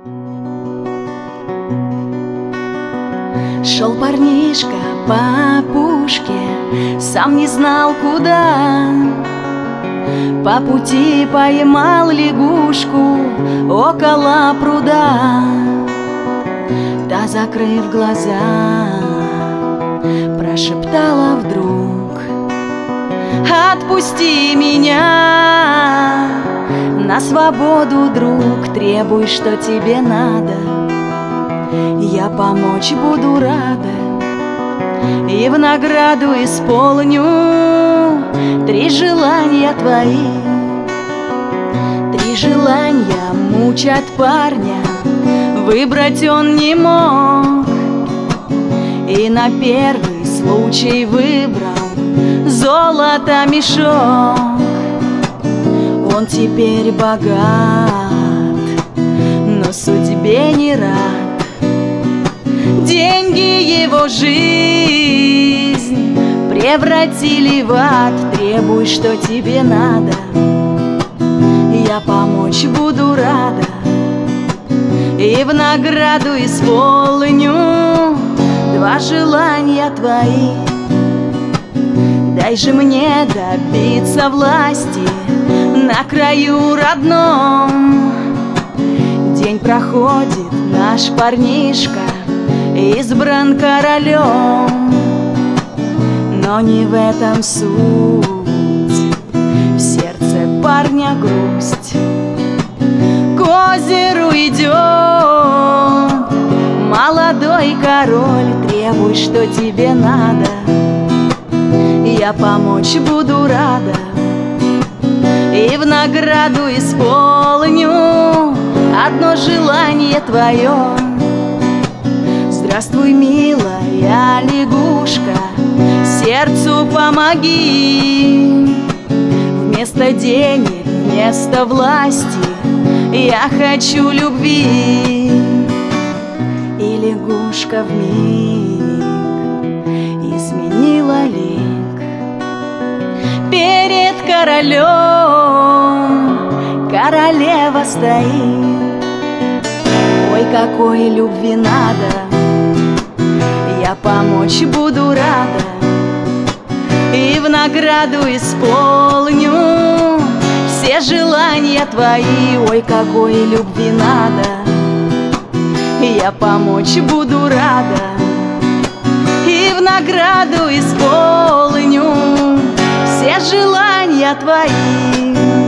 Шел парнишка по опушке, сам не знал куда. По пути поймал лягушку около пруда. Та, закрыв глаза, прошептала вдруг: «Отпусти меня на свободу, друг, требуй, что тебе надо. Я помочь буду рада, и в награду исполню 3 желания твои». 3 желания мучат парня, выбрать он не мог, и на первый случай выбрал золото мешок. Он теперь богат, но судьбе не рад. Деньги его жизнь превратили в ад. Требуй, что тебе надо, я помочь буду рада, и в награду исполню 2 желания твои. Дай же мне добиться власти на краю родном. День проходит, наш парнишка избран королем, но не в этом суть. В сердце парня грусть. К озеру идет молодой король. Требуй, что тебе надо, я помочь буду рада, и в награду исполню 1 желание твое. Здравствуй, милая лягушка, сердцу помоги. Вместо денег, вместо власти я хочу любви. И лягушка вмиг изменила лик. Перед королем королева стоит. Ой, какой любви надо, я помочь буду рада, и в награду исполню все желания твои. Ой, какой любви надо, я помочь буду рада, и в награду исполню все желания твои.